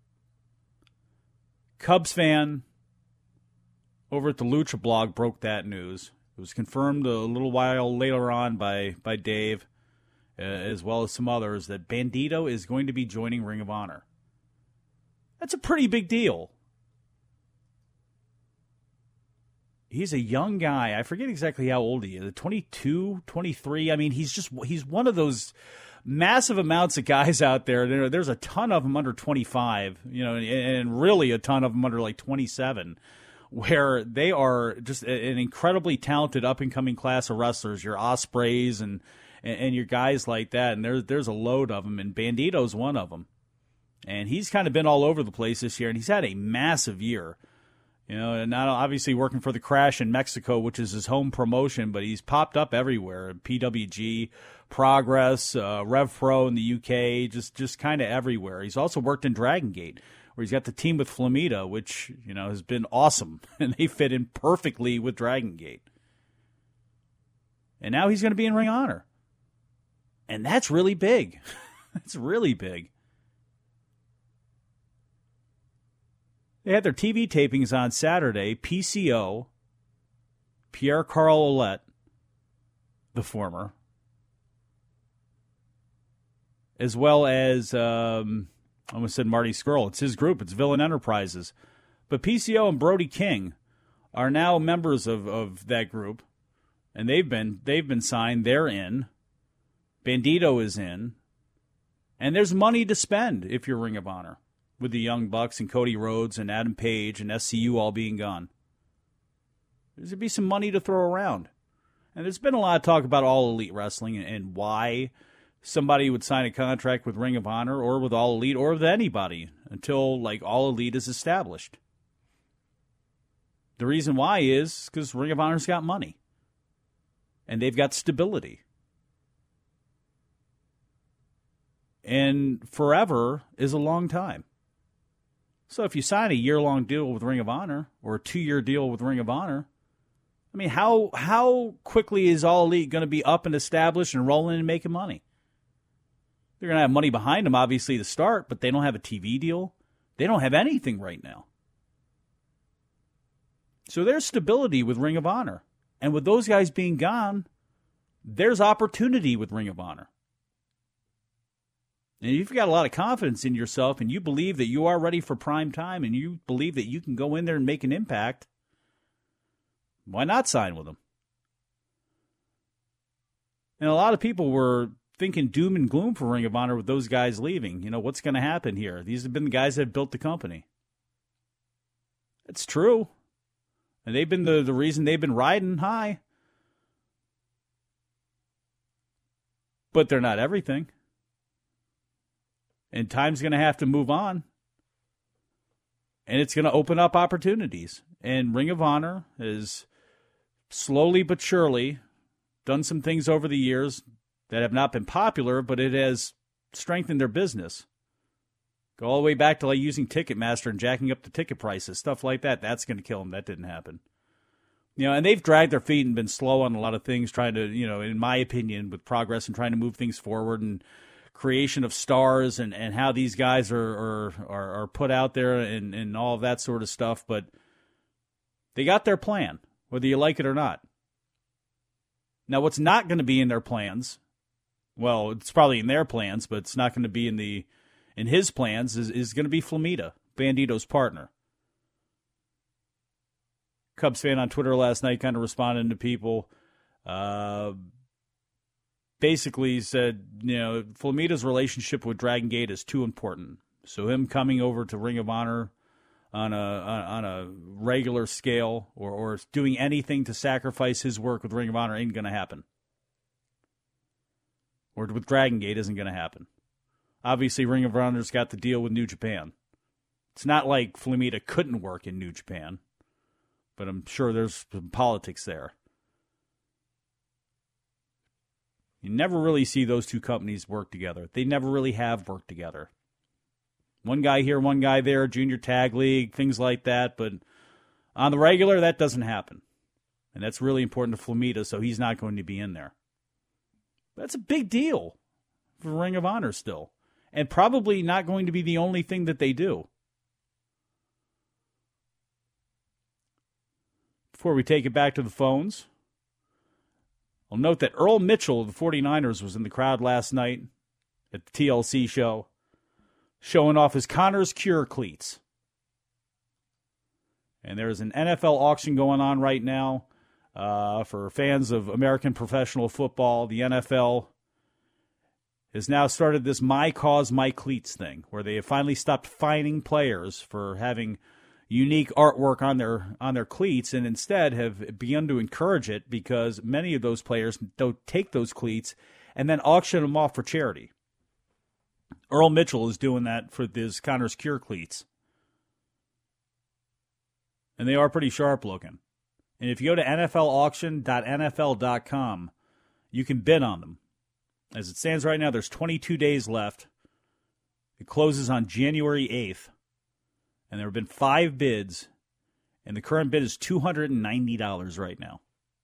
Cubs fan over at the Lucha blog broke that news. It was confirmed a little while later on by, by Dave, uh, as well as some others, that Bandito is going to be joining Ring of Honor. That's a pretty big deal. He's a young guy. I forget exactly how old he is. twenty-two, twenty-three. I mean, he's just he's one of those massive amounts of guys out there. There, there's a ton of them under twenty-five, you know, and, and really a ton of them under like twenty-seven, where they are just an incredibly talented up-and-coming class of wrestlers, your Ospreys and, and, and your guys like that. And there's, there's a load of them, and Bandito's one of them. And he's kind of been all over the place this year, and he's had a massive year. You know, and not obviously working for the Crash in Mexico, which is his home promotion, but he's popped up everywhere. P W G, Progress, uh, Rev Pro in the U K, just just kind of everywhere. He's also worked in Dragon Gate, where he's got the team with Flamita, which, you know, has been awesome, and they fit in perfectly with Dragon Gate. And now he's going to be in Ring of Honor. And that's really big. That's really big. They had their T V tapings on Saturday. P C O, Pierre Carl Ouellet, the former, as well as, um, I almost said Marty Scurll. It's his group. It's Villain Enterprises. But P C O and Brody King are now members of, of that group, and they've been they've been signed. They're in. Bandito is in. And there's money to spend if you're Ring of Honor, with the Young Bucks and Cody Rhodes and Adam Page and S C U all being gone. There's going to be some money to throw around. And there's been a lot of talk about All Elite Wrestling and, and why somebody would sign a contract with Ring of Honor or with All Elite or with anybody until, like, All Elite is established. The reason why is because Ring of Honor's got money. And they've got stability. And forever is a long time. So if you sign a year-long deal with Ring of Honor or a two-year deal with Ring of Honor, I mean, how how quickly is All Elite going to be up and established and rolling and making money? They're going to have money behind them, obviously, to start, but they don't have a T V deal. They don't have anything right now. So there's stability with Ring of Honor. And with those guys being gone, there's opportunity with Ring of Honor. And if you've got a lot of confidence in yourself and you believe that you are ready for prime time and you believe that you can go in there and make an impact, why not sign with them? And a lot of people were thinking doom and gloom for Ring of Honor with those guys leaving. You know, what's going to happen here? These have been the guys that have built the company. It's true. And they've been the, the reason they've been riding high. But they're not everything. And time's going to have to move on. And it's going to open up opportunities. And Ring of Honor has slowly but surely done some things over the years that have not been popular, but it has strengthened their business. Go all the way back to like using Ticketmaster and jacking up the ticket prices, stuff like that. That's going to kill them. That didn't happen. You know, and they've dragged their feet and been slow on a lot of things, trying to, you know, in my opinion, with progress and trying to move things forward and creation of stars and, and how these guys are are, are, are put out there and, and all of that sort of stuff. But they got their plan, whether you like it or not. Now, what's not going to be in their plans, well, it's probably in their plans, but it's not going to be in the in his plans, is, is going to be Flamita, Bandito's partner. Cubs fan on Twitter last night kind of responding to people. Uh, basically said, you know, Flamita's relationship with Dragon Gate is too important. So him coming over to Ring of Honor on a on a regular scale or, or doing anything to sacrifice his work with Ring of Honor ain't going to happen. Or with Dragon Gate isn't going to happen. Obviously, Ring of Honor's got the deal with New Japan. It's not like Flamita couldn't work in New Japan, but I'm sure there's some politics there. You never really see those two companies work together. They never really have worked together. One guy here, one guy there, junior tag league, things like that. But on the regular, that doesn't happen. And that's really important to Flamita, so he's not going to be in there. That's a big deal for Ring of Honor still. And probably not going to be the only thing that they do. Before we take it back to the phones, I'll note that Earl Mitchell of the forty-niners was in the crowd last night at the T L C show, showing off his Connor's Cure cleats. And there's an N F L auction going on right now uh, for fans of American professional football. The N F L has now started this My Cause, My Cleats thing, where they have finally stopped fining players for having unique artwork on their on their cleats, and instead have begun to encourage it because many of those players don't take those cleats and then auction them off for charity. Earl Mitchell is doing that for his Connor's Cure cleats. And they are pretty sharp looking. And if you go to N F L auction dot N F L dot com, you can bid on them. As it stands right now, there's twenty-two days left. It closes on January eighth. And there have been five bids, and the current bid is two hundred ninety dollars right now.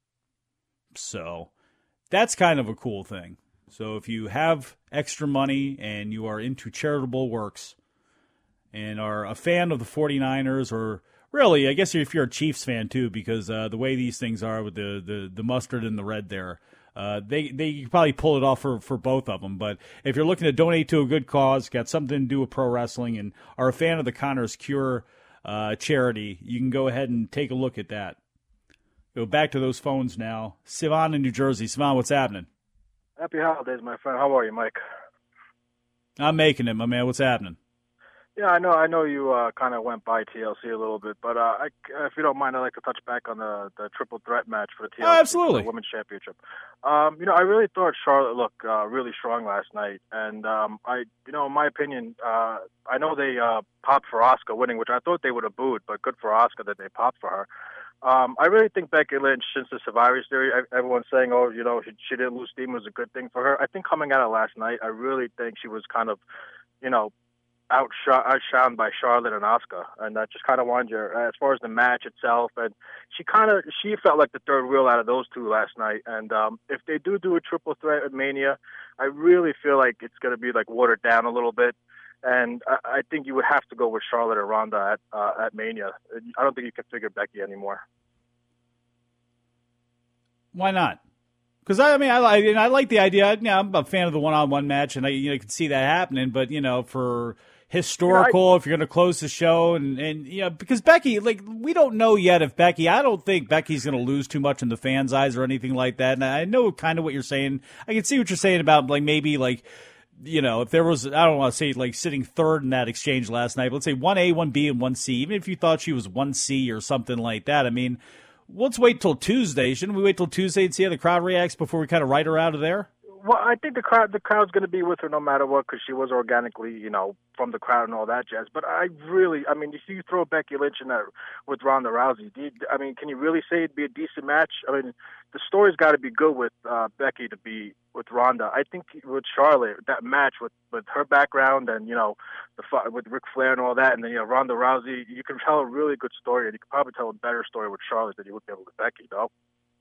So that's kind of a cool thing. So if you have extra money and you are into charitable works and are a fan of the forty-niners, or really, I guess if you're a Chiefs fan too, because uh, the way these things are with the, the, the mustard and the red there, Uh, they they you probably pull it off for, for both of them. But if you're looking to donate to a good cause, got something to do with pro wrestling, and are a fan of the Connor's Cure uh, charity, you can go ahead and take a look at that. Go back to those phones now. Sivan in New Jersey. Sivan, what's happening? Happy holidays, my friend. How are you, Mike? I'm making it, my man. What's happening? Yeah, I know. I know you uh, kind of went by T L C a little bit, but uh, I, if you don't mind, I'd like to touch back on the, the triple threat match for the T L C oh, absolutely. for the Women's Championship. Um, you know, I really thought Charlotte looked uh, really strong last night, and um, I, you know, in my opinion, uh, I know they uh, popped for Asuka winning, which I thought they would have booed, but good for Asuka that they popped for her. Um, I really think Becky Lynch, since the Survivor Series, everyone's saying, oh, you know, she, she didn't lose steam was a good thing for her. I think coming out of last night, I really think she was kind of, you know, outshot, outshone by Charlotte and Asuka, and I just kind of wonder as far as the match itself. And she kind of she felt like the third wheel out of those two last night. And um, if they do do a triple threat at Mania, I really feel like it's going to be like watered down a little bit. And I, I think you would have to go with Charlotte or Ronda at uh, at Mania. I don't think you can figure Becky anymore. Why not? Because I mean, I like I like the idea. You know, I'm a fan of the one-on-one match, and I you know can see that happening. But you know, for historical, you know, I, if you're going to close the show, and and you know, because Becky, like we don't know yet if Becky. I don't think Becky's going to lose too much in the fans' eyes or anything like that. And I know kind of what you're saying. I can see what you're saying about like maybe like you know if there was I don't want to say like sitting third in that exchange last night. But let's say one A, one B, and one C. Even if you thought she was one C or something like that. I mean. Let's wait till Tuesday. Shouldn't we wait till Tuesday and see how the crowd reacts before we kind of write her out of there? Well, I think the crowd, the crowd's going to be with her no matter what because she was organically, you know, from the crowd and all that jazz. But I really, I mean, if you throw Becky Lynch in there with Ronda Rousey, do you, I mean, can you really say it'd be a decent match? I mean, the story's got to be good with uh, Becky to be with Ronda. I think with Charlotte, that match with, with her background and, you know, the with Ric Flair and all that, and then, you know, Ronda Rousey, you can tell a really good story, and you could probably tell a better story with Charlotte than you would be able with Becky, though.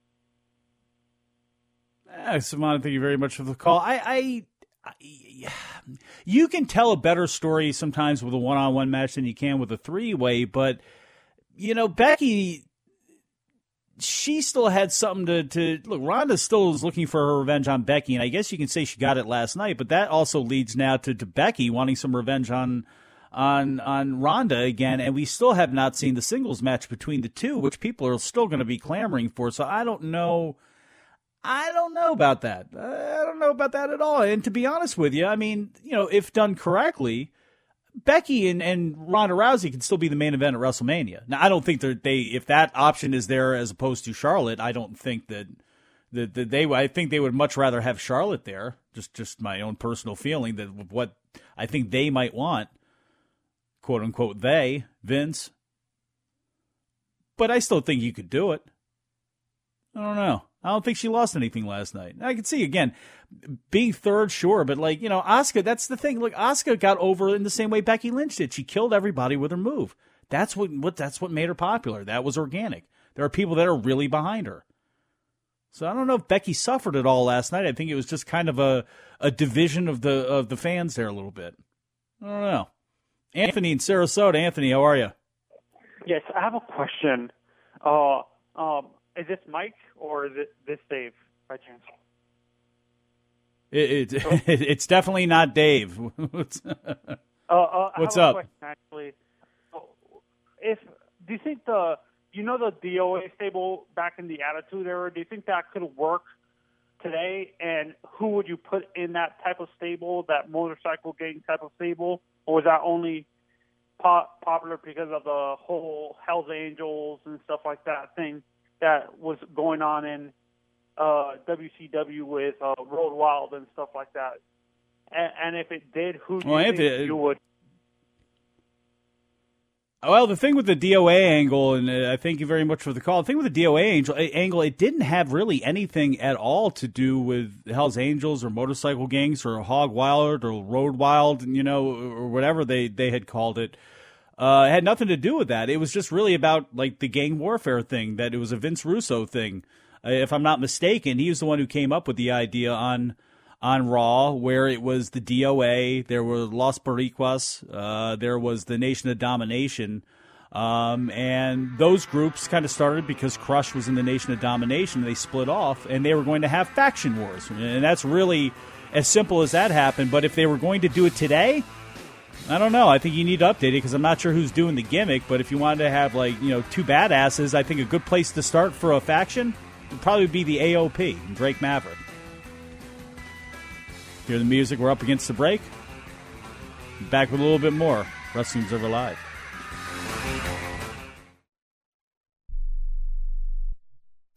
Uh, Simon, thank you very much for the call. I, I, I, you can tell a better story sometimes with a one-on-one match than you can with a three-way, but, you know, Becky, she still had something to, to look, Ronda still is looking for her revenge on Becky, and I guess you can say she got it last night, but that also leads now to, to Becky wanting some revenge on on on Ronda again, and we still have not seen the singles match between the two, which people are still going to be clamoring for, so I don't know. I don't know about that. I don't know about that at all. And to be honest with you, I mean, you know, if done correctly, Becky and, and Ronda Rousey can still be the main event at WrestleMania. Now, I don't think that they, if that option is there as opposed to Charlotte, I don't think that, that, that they, I think they would much rather have Charlotte there. Just, just my own personal feeling that what I think they might want, quote unquote, they, Vince. But I still think you could do it. I don't know. I don't think she lost anything last night. I can see, again, being third, sure, but, like, you know, Asuka, that's the thing. Like, Asuka got over in the same way Becky Lynch did. She killed everybody with her move. That's what, what that's what made her popular. That was organic. There are people that are really behind her. So I don't know if Becky suffered at all last night. I think it was just kind of a, a division of the of the fans there a little bit. I don't know. Anthony in Sarasota. Anthony, how are you? Yes, I have a question. Uh, um, is this Mike or is it this Dave by chance? It, it, oh. It's definitely not Dave. What's, uh, uh, What's I have up? A question, actually, if do you think the you know the D O A stable back in the Attitude Era? Do you think that could work today? And who would you put in that type of stable, that motorcycle gang type of stable, or was that only pop, popular because of the whole Hell's Angels and stuff like that thing that was going on in uh, W C W with uh, Road Wild and stuff like that? And, and if it did, who do well, you think it, you would? Well, the thing with the D O A angle, and uh, I thank you very much for the call. The thing with the D O A angel, angle, it didn't have really anything at all to do with Hell's Angels or motorcycle gangs or Hog Wild or Road Wild, you know, or whatever they, they had called it. Uh, it had nothing to do with that. It was just really about like the gang warfare thing, that it was a Vince Russo thing. Uh, if I'm not mistaken, he was the one who came up with the idea on on Raw, where it was the D O A, there were Los Boricuas, uh, there was the Nation of Domination, um, and those groups kind of started because Crush was in the Nation of Domination. They split off, and they were going to have faction wars, and that's really as simple as that happened. But if they were going to do it today, I don't know. I think you need to update it because I'm not sure who's doing the gimmick, but if you wanted to have, like, you know, two badasses, I think a good place to start for a faction would probably be the A O P, Drake Maverick. Hear the music. We're up against the break. Back with a little bit more Wrestling Observer Live.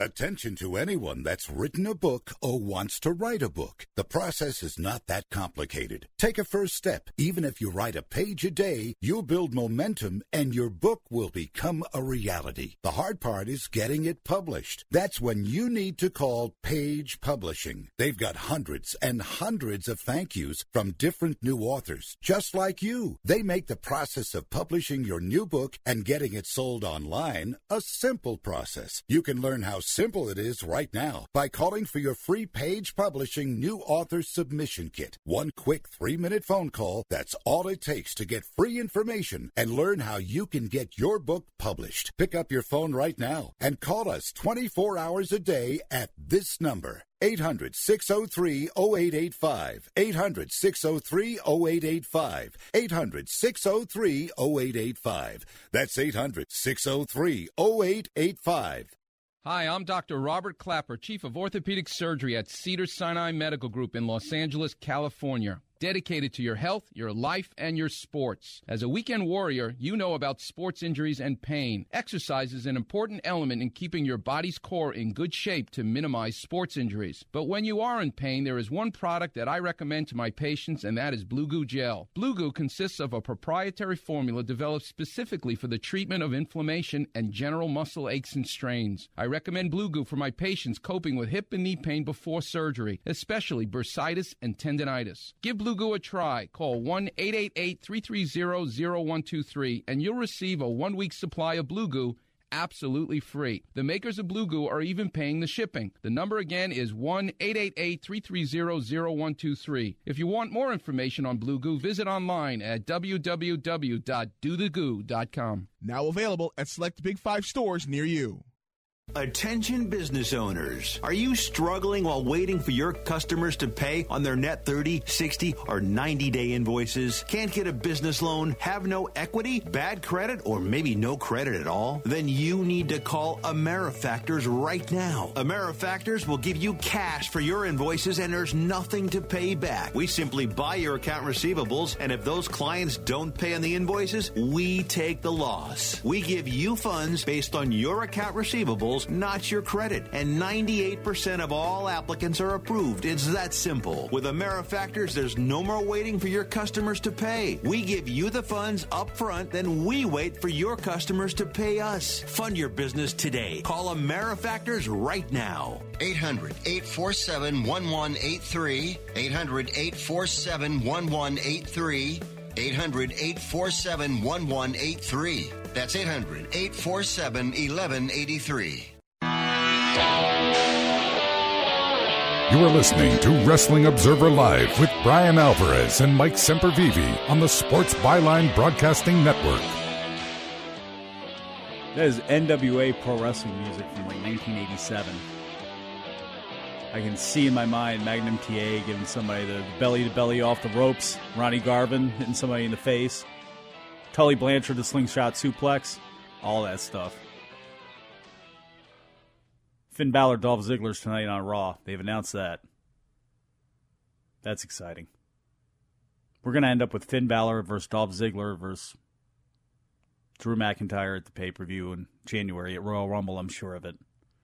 Attention to anyone that's written a book or wants to write a book. The process is not that complicated. Take a first step. Even if you write a page a day, you'll build momentum and your book will become a reality. The hard part is getting it published. That's when you need to call Page Publishing. They've got hundreds and hundreds of thank yous from different new authors, just like you. They make the process of publishing your new book and getting it sold online a simple process. You can learn how simple it is right now by calling for your free Page Publishing New Author Submission Kit. One quick three-minute phone call, that's all it takes to get free information and learn how you can get your book published. Pick up your phone right now and call us twenty-four hours a day at this number. eight hundred, six oh three, oh eight eight five. eight hundred, six oh three, oh eight eight five. eight hundred, six oh three, oh eight eight five. That's eight hundred, six oh three, oh eight eight five. Hi, I'm Doctor Robert Clapper, Chief of Orthopedic Surgery at Cedars-Sinai Medical Group in Los Angeles, California. Dedicated to your health, your life, and your sports. As a weekend warrior, you know about sports injuries and pain. Exercise is an important element in keeping your body's core in good shape to minimize sports injuries. But when you are in pain, there is one product that I recommend to my patients, and that is Blue Goo Gel. Blue Goo consists of a proprietary formula developed specifically for the treatment of inflammation and general muscle aches and strains. I recommend Blue Goo for my patients coping with hip and knee pain before surgery, especially bursitis and tendinitis. Give Blue Goo a try. Call one eight eight eight, three three zero, zero one two three and you'll receive a one-week supply of Blue Goo absolutely free. The makers of Blue Goo are even paying the shipping. The number again is one eight eight eight, three three zero, zero one two three. If you want more information on Blue Goo, visit online at w w w dot do the goo dot com. Now available at select Big Five stores near you. Attention business owners. Are you struggling while waiting for your customers to pay on their net thirty, sixty, or ninety-day invoices? Can't get a business loan? Have no equity? Bad credit? Or maybe no credit at all? Then you need to call AmeriFactors right now. AmeriFactors will give you cash for your invoices and there's nothing to pay back. We simply buy your account receivables, and if those clients don't pay on the invoices, we take the loss. We give you funds based on your account receivables, not your credit. And ninety-eight percent of all applicants are approved. It's that simple. With AmeriFactors, there's no more waiting for your customers to pay. We give you the funds up front, then we wait for your customers to pay us. Fund your business today. Call AmeriFactors right now. eight hundred, eight four seven, one one eight three. eight hundred, eight four seven, one one eight three. eight hundred, eight four seven, one one eight three. That's eight hundred, eight four seven, one one eight three. You are listening to Wrestling Observer Live with Brian Alvarez and Mike Sempervive on the Sports Byline Broadcasting Network. That is N W A Pro Wrestling music from like nineteen eighty-seven. I can see in my mind Magnum T A giving somebody the belly-to-belly off the ropes, Ronnie Garvin hitting somebody in the face, Tully Blanchard the slingshot suplex, all that stuff. Finn Balor, Dolph Ziggler's tonight on Raw. They've announced that. That's exciting. We're going to end up with Finn Balor versus Dolph Ziggler versus Drew McIntyre at the pay-per-view in January at Royal Rumble, I'm sure of it.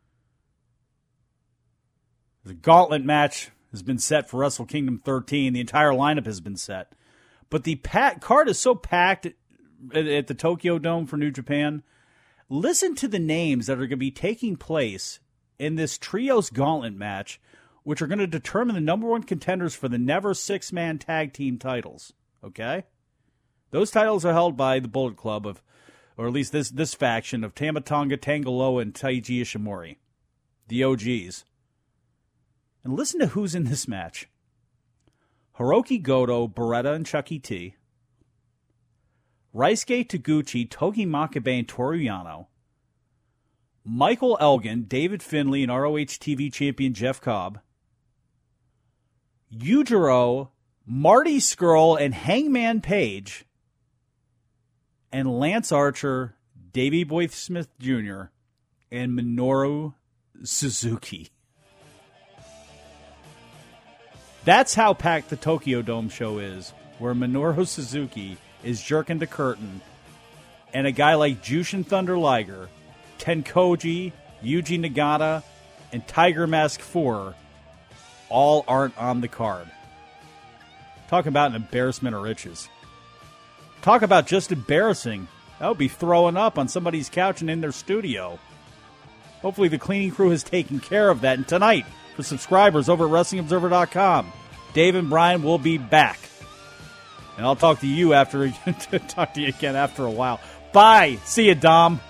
The gauntlet match has been set for Wrestle Kingdom thirteen. The entire lineup has been set. But the pack card is so packed at, at the Tokyo Dome for New Japan. Listen to the names that are going to be taking place in this Trios Gauntlet match, which are going to determine the number one contenders for the Never six-man tag team titles. Okay? Those titles are held by the Bullet Club, of, or at least this, this faction of Tama Tonga, Tanga Loa, and Taiji Ishimori. The O Gs. And listen to who's in this match. Hiroki Goto, Beretta, and Chucky T. Raisuke Taguchi, Togi Makabe, and Toru Yano. Michael Elgin, David Finlay, and R O H T V champion Jeff Cobb. Yujiro, Marty Scurll, and Hangman Page. And Lance Archer, Davey Boy Smith Junior, and Minoru Suzuki. That's how packed the Tokyo Dome show is, where Minoru Suzuki is jerking the curtain, and a guy like Jushin Thunder Liger, Tenkoji, Yuji Nagata, and Tiger Mask four all aren't on the card. Talk about an embarrassment of riches. Talk about just embarrassing. That would be throwing up on somebody's couch and in their studio. Hopefully the cleaning crew has taken care of that. And tonight, for subscribers over at Wrestling Observer dot com, Dave and Brian will be back. And I'll talk to you after talk to you again after a while. Bye. See you, Dom.